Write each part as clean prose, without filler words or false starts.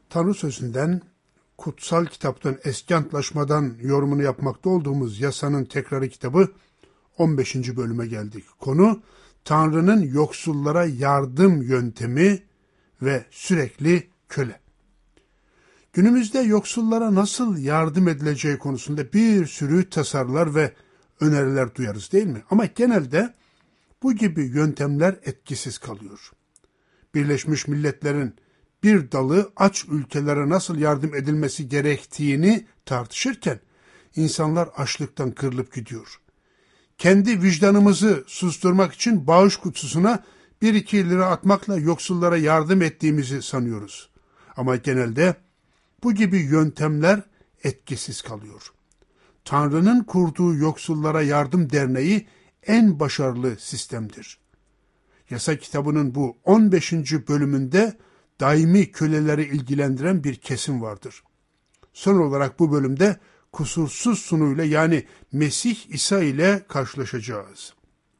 Tanrı sözünden, kutsal kitaptan, eski antlaşmadan yorumunu yapmakta olduğumuz yasanın tekrarı kitabı 15. bölüme geldik. Konu Tanrı'nın yoksullara yardım yöntemi ve sürekli köle. Günümüzde yoksullara nasıl yardım edileceği konusunda bir sürü tasarılar ve öneriler duyarız değil mi? Ama genelde bu gibi yöntemler etkisiz kalıyor. Birleşmiş Milletler'in bir dalı aç ülkelere nasıl yardım edilmesi gerektiğini tartışırken insanlar açlıktan kırılıp gidiyor. Kendi vicdanımızı susturmak için bağış kutusuna 1-2 lira atmakla yoksullara yardım ettiğimizi sanıyoruz. Ama genelde bu gibi yöntemler etkisiz kalıyor. Tanrı'nın kurduğu Yoksullara Yardım Derneği en başarılı sistemdir. Yasa kitabının bu 15. bölümünde daimi köleleri ilgilendiren bir kesim vardır. Son olarak bu bölümde kusursuz sunuyla yani Mesih İsa ile karşılaşacağız.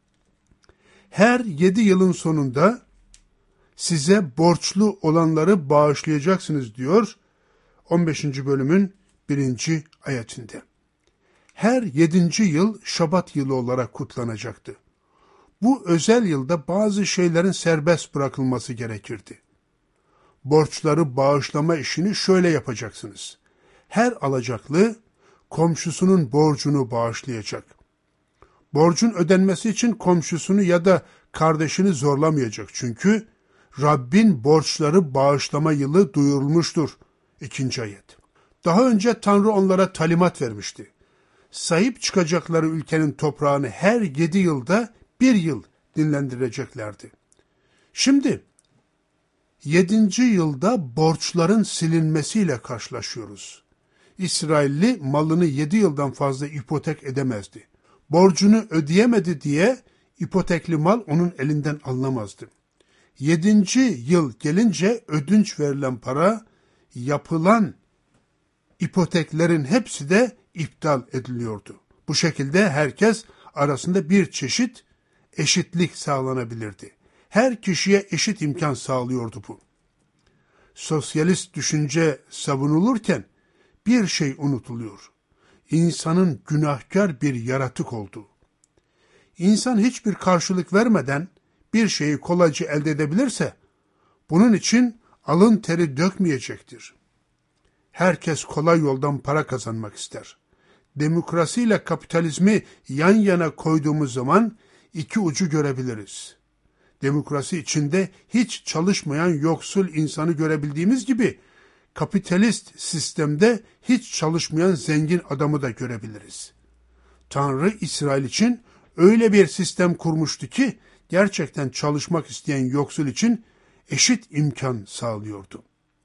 Her 7 yılın sonunda size borçlu olanları bağışlayacaksınız diyor 15. bölümün 1. ayetinde. Her 7. yıl Şabat yılı olarak kutlanacaktı. Bu özel yılda bazı şeylerin serbest bırakılması gerekirdi. Borçları bağışlama işini şöyle yapacaksınız. Her alacaklı komşusunun borcunu bağışlayacak. Borcun ödenmesi için komşusunu ya da kardeşini zorlamayacak. Çünkü Rabbin borçları bağışlama yılı duyurulmuştur. 2. ayet. Daha önce Tanrı onlara talimat vermişti. Sahip çıkacakları ülkenin toprağını her 7 yılda 1 yıl dinlendireceklerdi. Şimdi 7. yılda borçların silinmesiyle karşılaşıyoruz. İsrailli malını 7 yıldan fazla ipotek edemezdi. Borcunu ödeyemedi diye ipotekli mal onun elinden alınamazdı. 7. yıl gelince ödünç verilen para, yapılan ipoteklerin hepsi de iptal ediliyordu. Bu şekilde herkes arasında bir çeşit eşitlik sağlanabilirdi. Her kişiye eşit imkan sağlıyordu bu. Sosyalist düşünce savunulurken bir şey unutuluyor. İnsanın günahkar bir yaratık olduğu. İnsan hiçbir karşılık vermeden bir şeyi kolayca elde edebilirse, bunun için alın teri dökmeyecektir. Herkes kolay yoldan para kazanmak ister. Demokrasiyle kapitalizmi yan yana koyduğumuz zaman iki ucu görebiliriz. Demokrasi içinde hiç çalışmayan yoksul insanı görebildiğimiz gibi, kapitalist sistemde hiç çalışmayan zengin adamı da görebiliriz. Tanrı İsrail için öyle bir sistem kurmuştu ki, gerçekten çalışmak isteyen yoksul için eşit imkan sağlıyordu.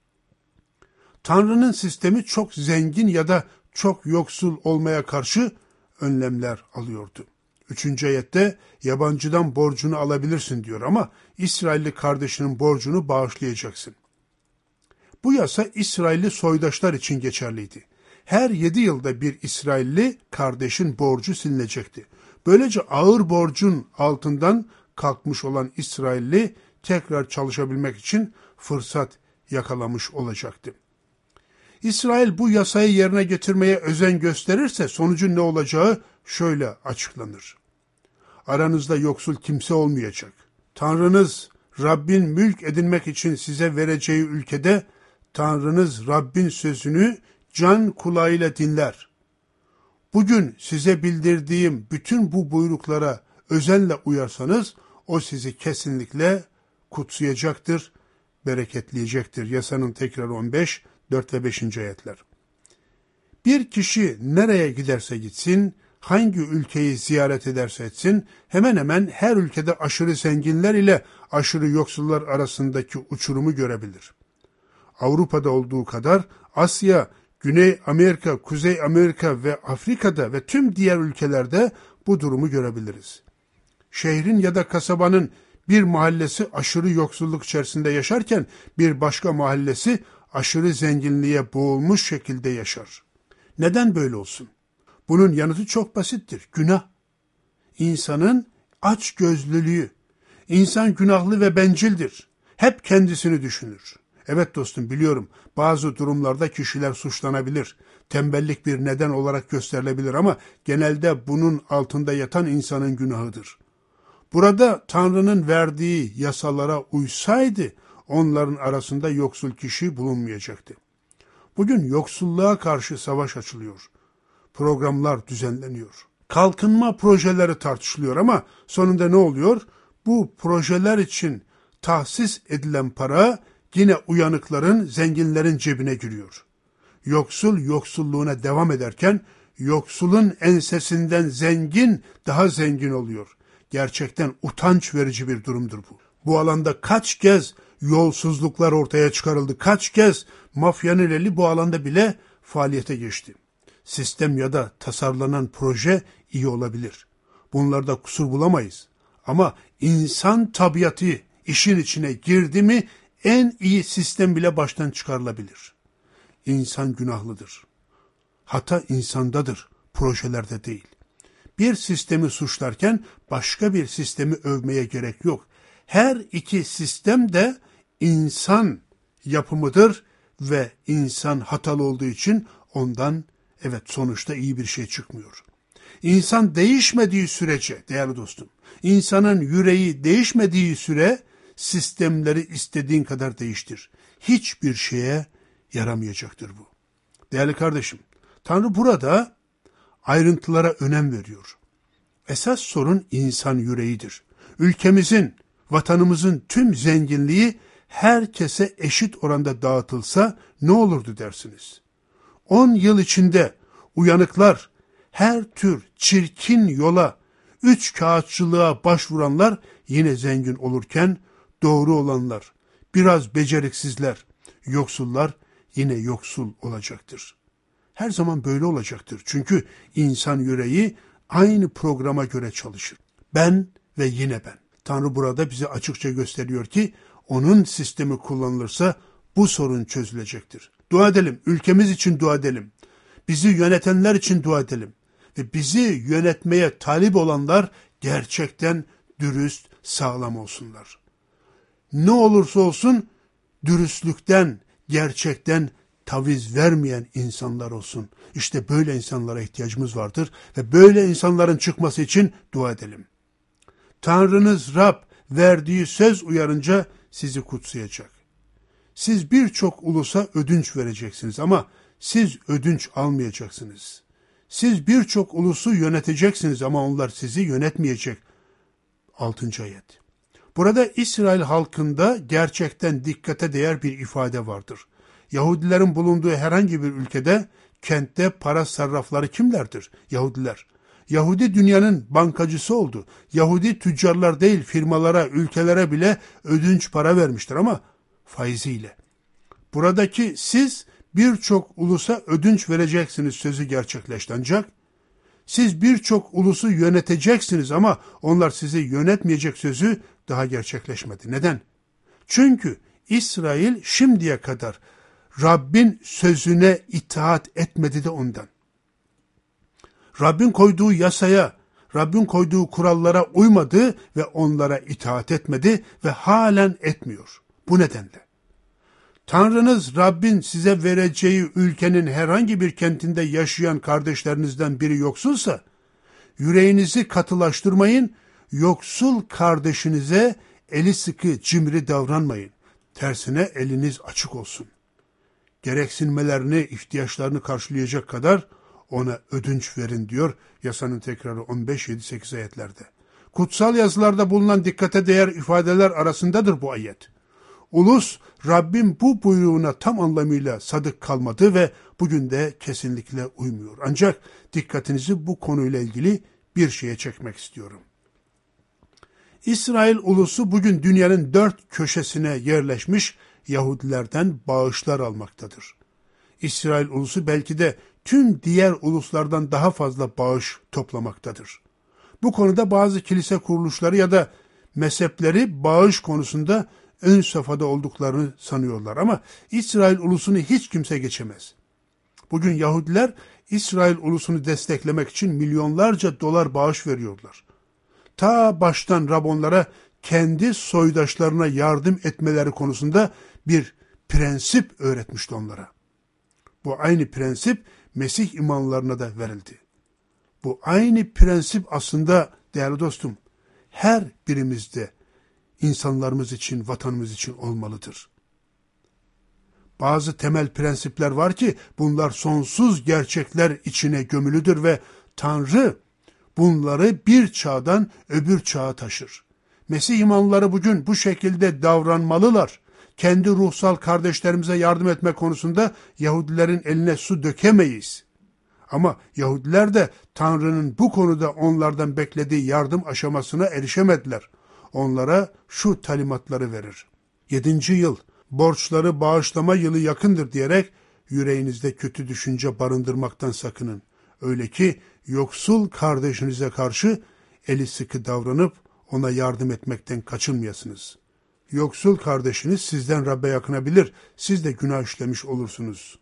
Tanrı'nın sistemi çok zengin ya da çok yoksul olmaya karşı önlemler alıyordu. 3. ayette yabancıdan borcunu alabilirsin diyor ama İsrailli kardeşinin borcunu bağışlayacaksın. Bu yasa İsrailli soydaşlar için geçerliydi. Her 7 yılda bir İsrailli kardeşin borcu silinecekti. Böylece ağır borcun altından kalkmış olan İsrailli tekrar çalışabilmek için fırsat yakalamış olacaktı. İsrail bu yasayı yerine getirmeye özen gösterirse sonucun ne olacağı şöyle açıklanır. Aranızda yoksul kimse olmayacak. Tanrınız Rabbin mülk edinmek için size vereceği ülkede Tanrınız Rabbin sözünü can kulağıyla dinler. Bugün size bildirdiğim bütün bu buyruklara özenle uyarsanız o sizi kesinlikle kutsayacaktır, bereketleyecektir. Yasanın tekrarı 15, 4 ve 5. ayetler. Bir kişi nereye giderse gitsin, hangi ülkeyi ziyaret ederse etsin, hemen hemen her ülkede aşırı zenginler ile aşırı yoksullar arasındaki uçurumu görebilir. Avrupa'da olduğu kadar Asya, Güney Amerika, Kuzey Amerika ve Afrika'da ve tüm diğer ülkelerde bu durumu görebiliriz. Şehrin ya da kasabanın bir mahallesi aşırı yoksulluk içerisinde yaşarken bir başka mahallesi aşırı zenginliğe boğulmuş şekilde yaşar. Neden böyle olsun? Bunun yanıtı çok basittir. Günah. İnsanın açgözlülüğü. İnsan günahlı ve bencildir. Hep kendisini düşünür. Evet dostum, biliyorum, bazı durumlarda kişiler suçlanabilir. Tembellik bir neden olarak gösterilebilir ama genelde bunun altında yatan insanın günahıdır. Burada Tanrı'nın verdiği yasalara uysaydı onların arasında yoksul kişi bulunmayacaktı. Bugün yoksulluğa karşı savaş açılıyor. Programlar düzenleniyor. Kalkınma projeleri tartışılıyor ama sonunda ne oluyor? Bu projeler için tahsis edilen para yine uyanıkların, zenginlerin cebine giriyor. Yoksul yoksulluğuna devam ederken yoksulun ensesinden zengin daha zengin oluyor. Gerçekten utanç verici bir durumdur bu. Bu alanda kaç kez yolsuzluklar ortaya çıkarıldı, kaç kez mafyanın eli bu alanda bile faaliyete geçti. Sistem ya da tasarlanan proje iyi olabilir. Bunlarda kusur bulamayız. Ama insan tabiatı işin içine girdi mi en iyi sistem bile baştan çıkarılabilir. İnsan günahlıdır. Hata insandadır, projelerde değil. Bir sistemi suçlarken başka bir sistemi övmeye gerek yok. Her iki sistem de insan yapımıdır ve insan hatalı olduğu için ondan sonuçta iyi bir şey çıkmıyor. İnsan değişmediği sürece değerli dostum, insanın yüreği değişmediği süre sistemleri istediğin kadar değiştir. Hiçbir şeye yaramayacaktır bu. Değerli kardeşim, Tanrı burada ayrıntılara önem veriyor. Esas sorun insan yüreğidir. Ülkemizin, vatanımızın tüm zenginliği herkese eşit oranda dağıtılsa ne olurdu dersiniz? 10 yıl içinde uyanıklar, her tür çirkin yola, üç kağıtçılığa başvuranlar yine zengin olurken doğru olanlar, biraz beceriksizler, yoksullar yine yoksul olacaktır. Her zaman böyle olacaktır. Çünkü insan yüreği aynı programa göre çalışır. Ben ve yine ben. Tanrı burada bize açıkça gösteriyor ki onun sistemi kullanılırsa bu sorun çözülecektir. Dua edelim, ülkemiz için dua edelim. Bizi yönetenler için dua edelim. Ve bizi yönetmeye talip olanlar gerçekten dürüst, sağlam olsunlar. Ne olursa olsun dürüstlükten, gerçekten taviz vermeyen insanlar olsun. İşte böyle insanlara ihtiyacımız vardır ve böyle insanların çıkması için dua edelim. Tanrınız Rab verdiği söz uyarınca sizi kutsayacak. Siz birçok ulusa ödünç vereceksiniz ama siz ödünç almayacaksınız. Siz birçok ulusu yöneteceksiniz ama onlar sizi yönetmeyecek. 6. ayet. Burada İsrail halkında gerçekten dikkate değer bir ifade vardır. Yahudilerin bulunduğu herhangi bir ülkede, kentte para sarrafları kimlerdir? Yahudiler. Yahudi dünyanın bankacısı oldu. Yahudi tüccarlar değil, firmalara, ülkelere bile ödünç para vermiştir ama faiziyle. Buradaki siz birçok ulusa ödünç vereceksiniz sözü gerçekleşti ancak siz birçok ulusu yöneteceksiniz ama onlar sizi yönetmeyecek sözü daha gerçekleşmedi. Neden? Çünkü İsrail şimdiye kadar Rabbin sözüne itaat etmedi de ondan. Rabbin koyduğu yasaya, Rabbin koyduğu kurallara uymadı ve onlara itaat etmedi ve halen etmiyor. Bu nedenle. Tanrınız Rabbin size vereceği ülkenin herhangi bir kentinde yaşayan kardeşlerinizden biri yoksulsa, yüreğinizi katılaştırmayın, yoksul kardeşinize eli sıkı, cimri davranmayın. Tersine eliniz açık olsun. Gereksinmelerini, ihtiyaçlarını karşılayacak kadar ona ödünç verin diyor yasanın tekrarı 15, 7, 8 ayetlerde. Kutsal yazılarda bulunan dikkate değer ifadeler arasındadır bu ayet. Ulus Rabbim bu buyruğuna tam anlamıyla sadık kalmadı ve bugün de kesinlikle uymuyor. Ancak dikkatinizi bu konuyla ilgili bir şeye çekmek istiyorum. İsrail ulusu bugün dünyanın 4 köşesine yerleşmiş Yahudilerden bağışlar almaktadır. İsrail ulusu belki de tüm diğer uluslardan daha fazla bağış toplamaktadır. Bu konuda bazı kilise kuruluşları ya da mezhepleri bağış konusunda ön safhada olduklarını sanıyorlar ama İsrail ulusunu hiç kimse geçemez. Bugün Yahudiler İsrail ulusunu desteklemek için milyonlarca dolar bağış veriyorlar. Ta baştan Rabonlara kendi soydaşlarına yardım etmeleri konusunda bir prensip öğretmişti onlara. Bu aynı prensip Mesih imanlarına da verildi. Bu aynı prensip aslında değerli dostum her birimizde insanlarımız için, vatanımız için olmalıdır. Bazı temel prensipler var ki bunlar sonsuz gerçekler içine gömülüdür ve Tanrı bunları bir çağdan öbür çağa taşır. Mesih imanları bugün bu şekilde davranmalılar. Kendi ruhsal kardeşlerimize yardım etme konusunda Yahudilerin eline su dökemeyiz. Ama Yahudiler de Tanrı'nın bu konuda onlardan beklediği yardım aşamasına erişemediler. Onlara şu talimatları verir. 7. yıl, borçları bağışlama yılı yakındır diyerek yüreğinizde kötü düşünce barındırmaktan sakının. Öyle ki yoksul kardeşinize karşı eli sıkı davranıp ona yardım etmekten kaçınmayasınız. Yoksul kardeşiniz sizden Rab'be yakınabilir, siz de günah işlemiş olursunuz.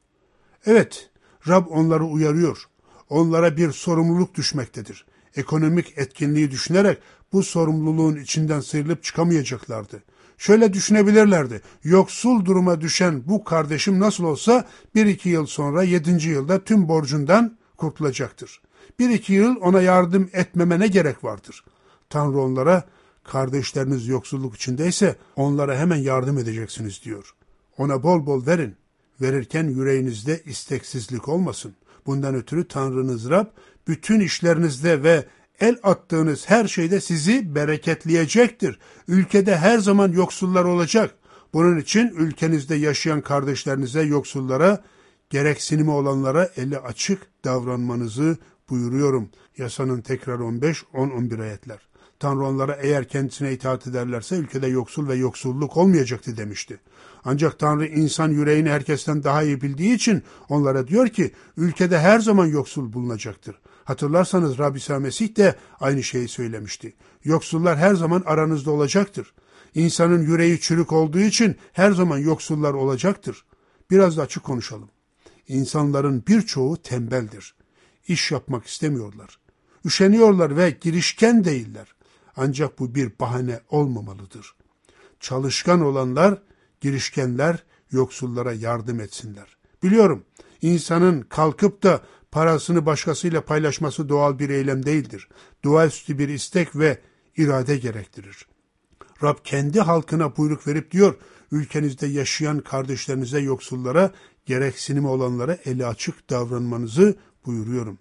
Evet, Rab onları uyarıyor. Onlara bir sorumluluk düşmektedir. Ekonomik etkinliği düşünerek bu sorumluluğun içinden sıyrılıp çıkamayacaklardı. Şöyle düşünebilirlerdi. Yoksul duruma düşen bu kardeşim nasıl olsa 1-2 yıl sonra 7. yılda tüm borcundan kurtulacaktır. 1-2 yıl ona yardım etmeme ne gerek vardır? Tanrı onlara kardeşleriniz yoksulluk içindeyse onlara hemen yardım edeceksiniz diyor. Ona bol bol verin. Verirken yüreğinizde isteksizlik olmasın. Bundan ötürü Tanrınız Rab bütün işlerinizde ve el attığınız her şeyde sizi bereketleyecektir. Ülkede her zaman yoksullar olacak. Bunun için ülkenizde yaşayan kardeşlerinize, yoksullara, gereksinimi olanlara eli açık davranmanızı buyuruyorum. Yasanın tekrar 15, 10, 11 ayetler. Tanrı onlara eğer kendisine itaat ederlerse ülkede yoksul ve yoksulluk olmayacaktı demişti. Ancak Tanrı insan yüreğini herkesten daha iyi bildiği için onlara diyor ki ülkede her zaman yoksul bulunacaktır. Hatırlarsanız Rabbi İsa Mesih de aynı şeyi söylemişti. Yoksullar her zaman aranızda olacaktır. İnsanın yüreği çürük olduğu için her zaman yoksullar olacaktır. Biraz da açık konuşalım. İnsanların birçoğu tembeldir. İş yapmak istemiyorlar. Üşeniyorlar ve girişken değiller. Ancak bu bir bahane olmamalıdır. Çalışkan olanlar, girişkenler yoksullara yardım etsinler. Biliyorum, insanın kalkıp da parasını başkasıyla paylaşması doğal bir eylem değildir. Doğaüstü bir istek ve irade gerektirir. Rab kendi halkına buyruk verip diyor, ülkenizde yaşayan kardeşlerinize, yoksullara, gereksinimi olanlara eli açık davranmanızı buyuruyorum.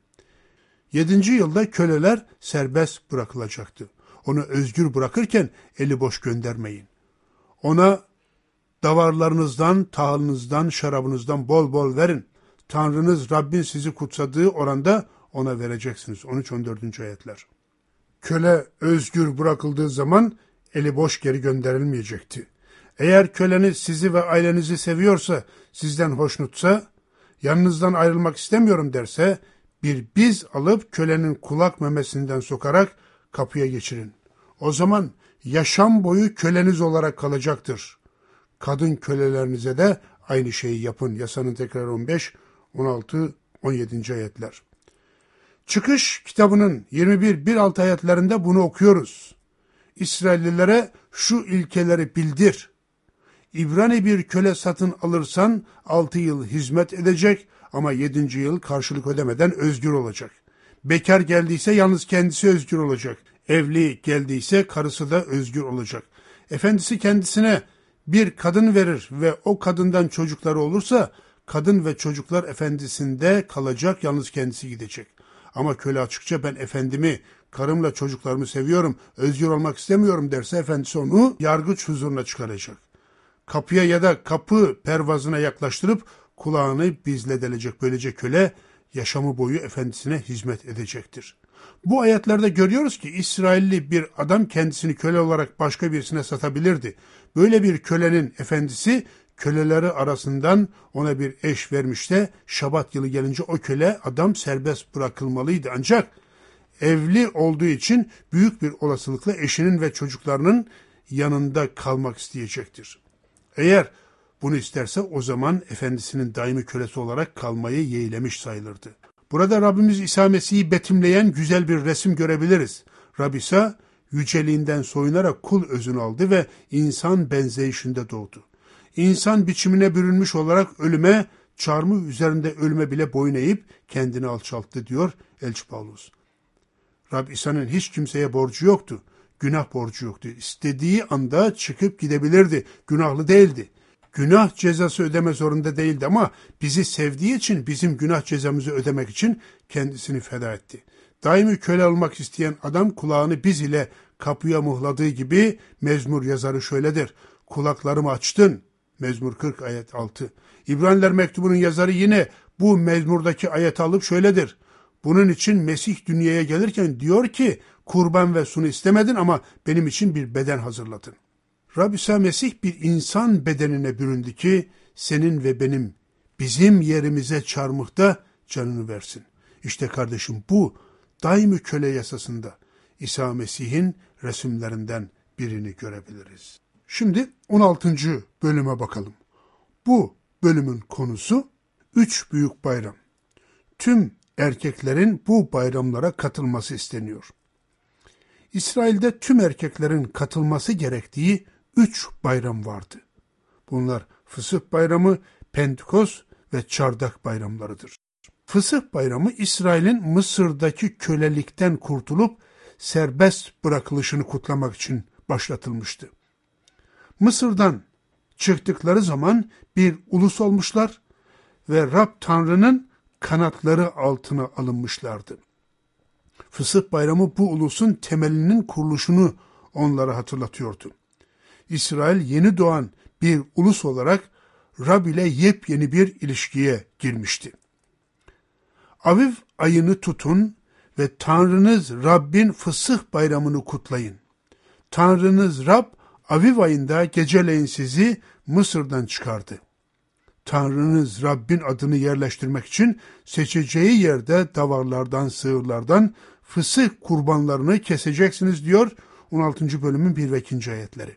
7. yılda köleler serbest bırakılacaktı. Onu özgür bırakırken eli boş göndermeyin. Ona davarlarınızdan, tahılınızdan, şarabınızdan bol bol verin. Tanrınız Rabbin sizi kutsadığı oranda ona vereceksiniz. 13-14. ayetler. Köle özgür bırakıldığı zaman eli boş geri gönderilmeyecekti. Eğer köleniz sizi ve ailenizi seviyorsa, sizden hoşnutsa, yanınızdan ayrılmak istemiyorum derse, bir biz alıp kölenin kulak memesinden sokarak kapıya geçirin. O zaman yaşam boyu köleniz olarak kalacaktır. Kadın kölelerinize de aynı şeyi yapın. Yasanın tekrar 15, 16, 17. ayetler. Çıkış kitabının 21-1-6 ayetlerinde bunu okuyoruz. İsraillilere şu ilkeleri bildir. İbrani bir köle satın alırsan 6 yıl hizmet edecek ama 7. yıl karşılık ödemeden özgür olacak. Bekar geldiyse yalnız kendisi özgür olacak. Evli geldiyse karısı da özgür olacak. Efendisi kendisine bir kadın verir ve o kadından çocukları olursa kadın ve çocuklar efendisinde kalacak, yalnız kendisi gidecek. Ama köle açıkça ben efendimi, karımla çocuklarımı seviyorum, özgür olmak istemiyorum derse efendisi onu yargıç huzuruna çıkaracak. Kapıya ya da kapı pervazına yaklaştırıp kulağını bizledelecek. Böylece köle yaşamı boyu efendisine hizmet edecektir. Bu ayetlerde görüyoruz ki İsrailli bir adam kendisini köle olarak başka birisine satabilirdi. Böyle bir kölenin efendisi köleleri arasından ona bir eş vermiş de Şabat yılı gelince o köle adam serbest bırakılmalıydı. Ancak evli olduğu için büyük bir olasılıkla eşinin ve çocuklarının yanında kalmak isteyecektir. Eğer bunu isterse o zaman efendisinin daimi kölesi olarak kalmayı yeğlemiş sayılırdı. Burada Rabbimiz İsa Mesih'i betimleyen güzel bir resim görebiliriz. Rab İsa yüceliğinden soyunarak kul özünü aldı ve insan benzeyişinde doğdu. insan biçimine bürünmüş olarak ölüme, çarmıh üzerinde ölüme bile boyun eğip kendini alçalttı diyor Elçi Pavlus. Rab İsa'nın hiç kimseye borcu yoktu. Günah borcu yoktu. İstediği anda çıkıp gidebilirdi. Günahlı değildi. Günah cezası ödeme zorunda değildi ama bizi sevdiği için bizim günah cezamızı ödemek için kendisini feda etti. Daimi köle olmak isteyen adam kulağını biz ile kapıya muhladığı gibi Mezmur yazarı şöyledir. Kulaklarımı açtın. Mezmur 40 ayet 6. İbraniler mektubunun yazarı yine bu mezmurdaki ayeti alıp şöyledir. Bunun için Mesih dünyaya gelirken diyor ki kurban ve sunu istemedin ama benim için bir beden hazırladın. Rab İsa Mesih bir insan bedenine büründü ki senin ve bizim yerimize çarmıhta canını versin. İşte kardeşim bu daimi köle yasasında İsa Mesih'in resimlerinden birini görebiliriz. Şimdi 16. bölüme bakalım. Bu bölümün konusu 3 büyük bayram. Tüm erkeklerin bu bayramlara katılması isteniyor. İsrail'de tüm erkeklerin katılması gerektiği 3 bayram vardı. Bunlar Fısıh Bayramı, Pentekos ve Çardak bayramlarıdır. Fısıh Bayramı İsrail'in Mısır'daki kölelikten kurtulup serbest bırakılışını kutlamak için başlatılmıştı. Mısır'dan çıktıkları zaman bir ulus olmuşlar ve Rab Tanrı'nın kanatları altına alınmışlardı. Fısıh Bayramı bu ulusun temelinin kuruluşunu onlara hatırlatıyordu. İsrail yeni doğan bir ulus olarak Rab ile yepyeni bir ilişkiye girmişti. Aviv ayını tutun ve Tanrınız Rabbin Fısıh Bayramını kutlayın. Tanrınız Rab Aviv ayında geceleyin sizi Mısır'dan çıkardı. Tanrınız Rabbin adını yerleştirmek için seçeceği yerde davarlardan, sığırlardan fısıh kurbanlarını keseceksiniz diyor 16. bölümün 1 ve 2. ayetleri.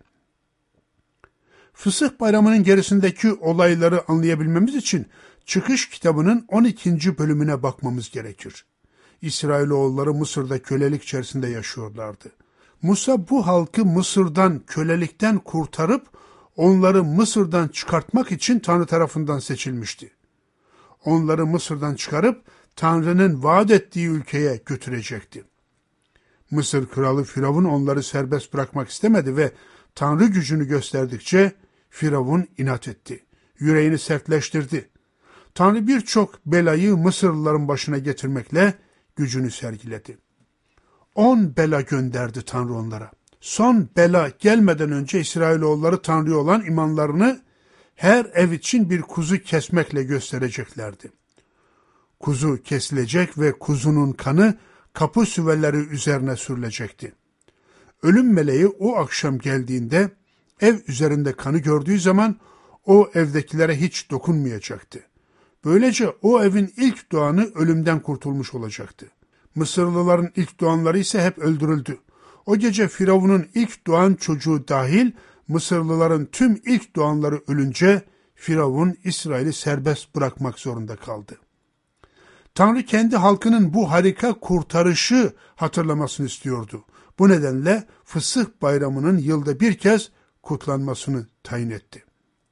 Fısıh Bayramı'nın gerisindeki olayları anlayabilmemiz için Çıkış kitabının 12. bölümüne bakmamız gerekir. İsrailoğulları Mısır'da kölelik içerisinde yaşıyorlardı. Musa bu halkı Mısır'dan, kölelikten kurtarıp onları Mısır'dan çıkartmak için Tanrı tarafından seçilmişti. Onları Mısır'dan çıkarıp Tanrı'nın vaat ettiği ülkeye götürecekti. Mısır kralı Firavun onları serbest bırakmak istemedi ve Tanrı gücünü gösterdikçe Firavun inat etti. Yüreğini sertleştirdi. Tanrı birçok belayı Mısırlıların başına getirmekle gücünü sergiledi. 10 bela gönderdi Tanrı onlara. Son bela gelmeden önce İsrailoğulları Tanrı'ya olan imanlarını her ev için bir kuzu kesmekle göstereceklerdi. Kuzu kesilecek ve kuzunun kanı kapı süveleri üzerine sürülecekti. Ölüm meleği o akşam geldiğinde ev üzerinde kanı gördüğü zaman o evdekilere hiç dokunmayacaktı. Böylece o evin ilk doğanı ölümden kurtulmuş olacaktı. Mısırlıların ilk doğanları ise hep öldürüldü. O gece Firavun'un ilk doğan çocuğu dahil Mısırlıların tüm ilk doğanları ölünce Firavun İsrail'i serbest bırakmak zorunda kaldı. Tanrı kendi halkının bu harika kurtarışı hatırlamasını istiyordu. Bu nedenle Fısıh Bayramı'nın yılda bir kez kutlanmasını tayin etti.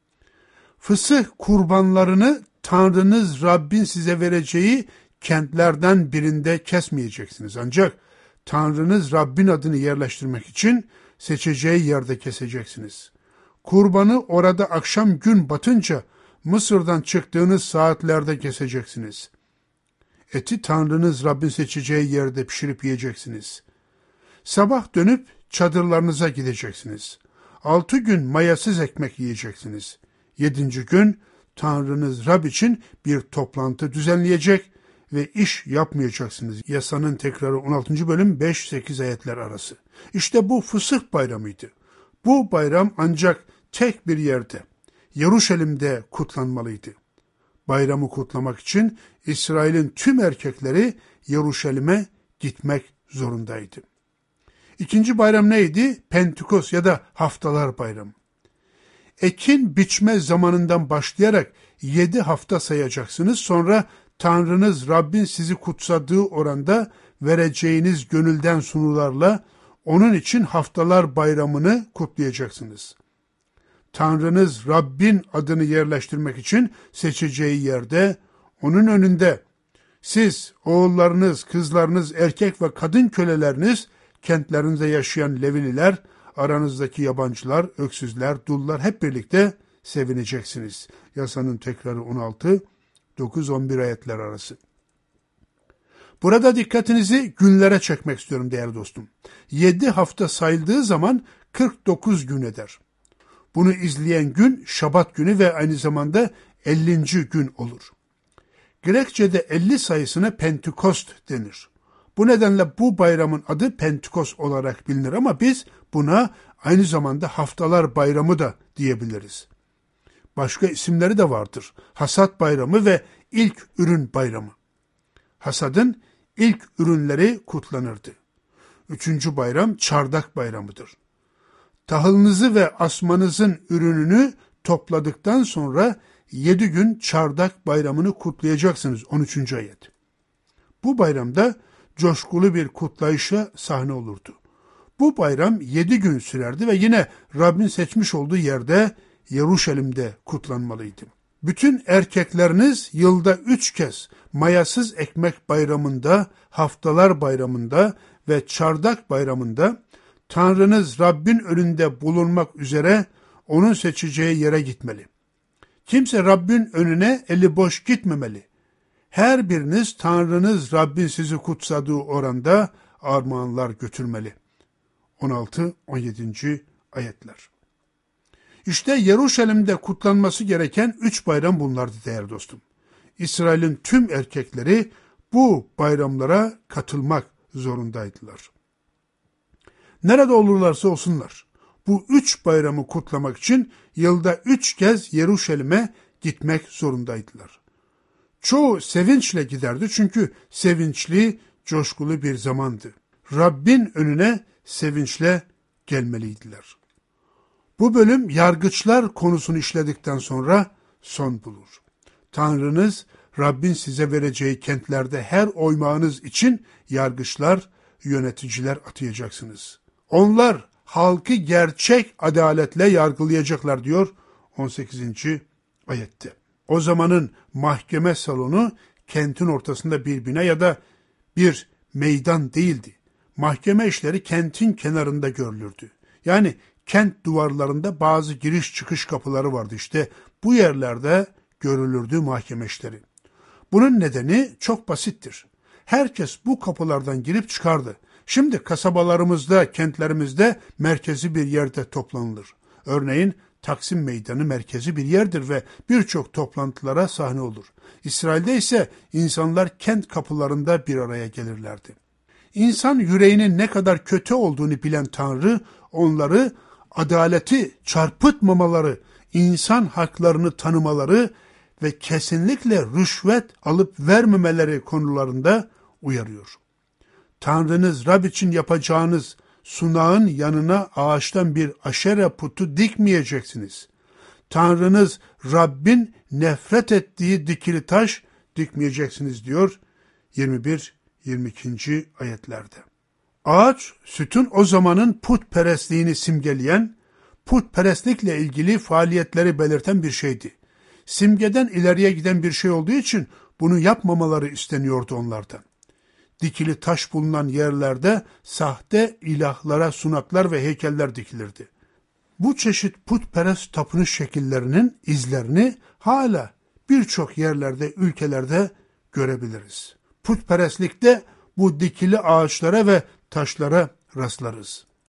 Fısıh kurbanlarını Tanrınız Rabbin size vereceği kentlerden birinde kesmeyeceksiniz. Ancak Tanrınız Rabbin adını yerleştirmek için seçeceği yerde keseceksiniz. Kurbanı orada akşam gün batınca Mısır'dan çıktığınız saatlerde keseceksiniz. Eti Tanrınız Rabbin seçeceği yerde pişirip yiyeceksiniz. Sabah dönüp çadırlarınıza gideceksiniz. 6 gün mayasız ekmek yiyeceksiniz. 7. gün Tanrınız Rab için bir toplantı düzenleyecek ve iş yapmayacaksınız. Yasanın tekrarı 16. bölüm 5-8 ayetler arası. İşte bu Fısıh Bayramı'ydı. Bu bayram ancak tek bir yerde, Yeruşalim'de kutlanmalıydı. Bayramı kutlamak için İsrail'in tüm erkekleri Yeruşalim'e gitmek zorundaydı. İkinci bayram neydi? Pentekos ya da Haftalar Bayramı. Ekin biçme zamanından başlayarak 7 hafta sayacaksınız. Sonra Tanrınız Rabbin sizi kutsadığı oranda vereceğiniz gönülden sunularla onun için Haftalar Bayramı'nı kutlayacaksınız. Tanrınız Rabbin adını yerleştirmek için seçeceği yerde, onun önünde siz, oğullarınız, kızlarınız, erkek ve kadın köleleriniz, kentlerinizde yaşayan Levililer, aranızdaki yabancılar, öksüzler, dullar hep birlikte sevineceksiniz. Yasanın tekrarı 16, 9-11 ayetler arası. Burada dikkatinizi günlere çekmek istiyorum değerli dostum. 7 hafta sayıldığı zaman 49 gün eder. Bunu izleyen gün Şabat günü ve aynı zamanda 50. gün olur. Grekçe'de 50 sayısına Pentekost denir. Bu nedenle bu bayramın adı Pentekost olarak bilinir ama biz buna aynı zamanda Haftalar Bayramı da diyebiliriz. Başka isimleri de vardır. Hasat Bayramı ve İlk Ürün Bayramı. Hasadın ilk ürünleri kutlanırdı. 3. bayram Çardak Bayramı'dır. Tahılınızı ve asmanızın ürününü topladıktan sonra 7 gün Çardak Bayramı'nı kutlayacaksınız. 13. ayet. Bu bayramda coşkulu bir kutlayışa sahne olurdu. Bu bayram 7 gün sürerdi ve yine Rabbin seçmiş olduğu yerde Yeruşalim'de kutlanmalıydı. Bütün erkekleriniz yılda 3 kez mayasız ekmek bayramında, haftalar bayramında ve çardak bayramında Tanrınız Rabbin önünde bulunmak üzere onun seçeceği yere gitmeli. Kimse Rabbin önüne eli boş gitmemeli. Her biriniz Tanrınız Rabbin sizi kutsadığı oranda armağanlar götürmeli. 16-17. ayetler. İşte Yeruşalim'de kutlanması gereken 3 bayram bunlardı değerli dostum. İsrail'in tüm erkekleri bu bayramlara katılmak zorundaydılar. Nerede olurlarsa olsunlar, bu 3 bayramı kutlamak için yılda 3 kez Yeruşalim'e gitmek zorundaydılar. Çoğu sevinçle giderdi çünkü sevinçli, coşkulu bir zamandı. Rabbin önüne sevinçle gelmeliydiler. Bu bölüm yargıçlar konusunu işledikten sonra son bulur. Tanrınız Rabbin size vereceği kentlerde her oymağınız için yargıçlar, yöneticiler atayacaksınız. Onlar halkı gerçek adaletle yargılayacaklar diyor 18. ayette. O zamanın mahkeme salonu kentin ortasında bir bina ya da bir meydan değildi. Mahkeme işleri kentin kenarında görülürdü. Yani kent duvarlarında bazı giriş çıkış kapıları vardı. İşte bu yerlerde görülürdü mahkeme işleri. Bunun nedeni çok basittir. Herkes bu kapılardan girip çıkardı. Şimdi kasabalarımızda, kentlerimizde merkezi bir yerde toplanılır. Örneğin Taksim Meydanı merkezi bir yerdir ve birçok toplantılara sahne olur. İsrail'de ise insanlar kent kapılarında bir araya gelirlerdi. İnsan yüreğinin ne kadar kötü olduğunu bilen Tanrı onları adaleti çarpıtmamaları, insan haklarını tanımaları ve kesinlikle rüşvet alıp vermemeleri konularında uyarıyor. Tanrınız Rab için yapacağınız sunağın yanına ağaçtan bir aşere putu dikmeyeceksiniz. Tanrınız Rabbin nefret ettiği dikili taş dikmeyeceksiniz diyor 21-22. ayetlerde. Ağaç, sütun o zamanın putperestliğini simgeleyen, putperestlikle ilgili faaliyetleri belirten bir şeydi. Simgeden ileriye giden bir şey olduğu için bunu yapmamaları isteniyordu onlardan. Dikili taş bulunan yerlerde sahte ilahlara sunaklar ve heykeller dikilirdi. Bu çeşit putperest tapınış şekillerinin izlerini hala birçok yerlerde, ülkelerde görebiliriz. Putperestlikte bu dikili ağaçlara ve taşlara rastlarız.